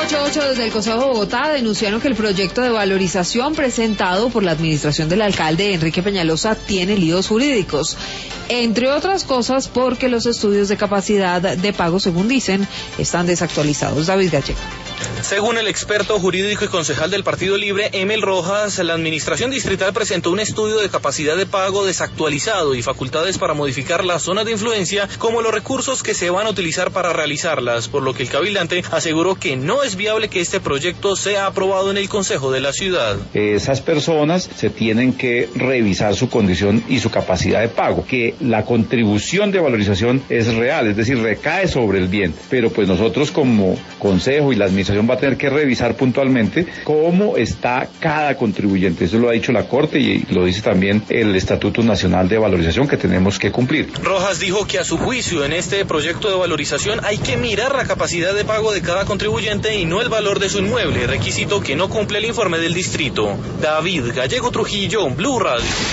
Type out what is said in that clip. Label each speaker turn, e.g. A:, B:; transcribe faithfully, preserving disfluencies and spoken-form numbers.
A: ocho ocho desde el Consejo de Bogotá denunciaron que el proyecto de valorización presentado por la administración del alcalde Enrique Peñalosa tiene líos jurídicos, entre otras cosas porque los estudios de capacidad de pago, según dicen, están desactualizados. David Gallego.
B: Según el experto jurídico y concejal del Partido Libre, Emel Rojas, la administración distrital presentó un estudio de capacidad de pago desactualizado y facultades para modificar las zonas de influencia, como los recursos que se van a utilizar para realizarlas, por lo que el cabildante aseguró que no es viable que este proyecto sea aprobado en el Consejo de la ciudad.
C: Esas personas se tienen que revisar su condición y su capacidad de pago, que la contribución de valorización es real, es decir, recae sobre el bien, pero pues nosotros como Consejo y la administración va a tener que revisar puntualmente cómo está cada contribuyente. Eso lo ha dicho la Corte y lo dice también el Estatuto Nacional de Valorización que tenemos que cumplir.
B: Rojas dijo que a su juicio en este proyecto de valorización hay que mirar la capacidad de pago de cada contribuyente y no el valor de su inmueble, requisito que no cumple el informe del distrito. David Gallego Trujillo, Blue Radio.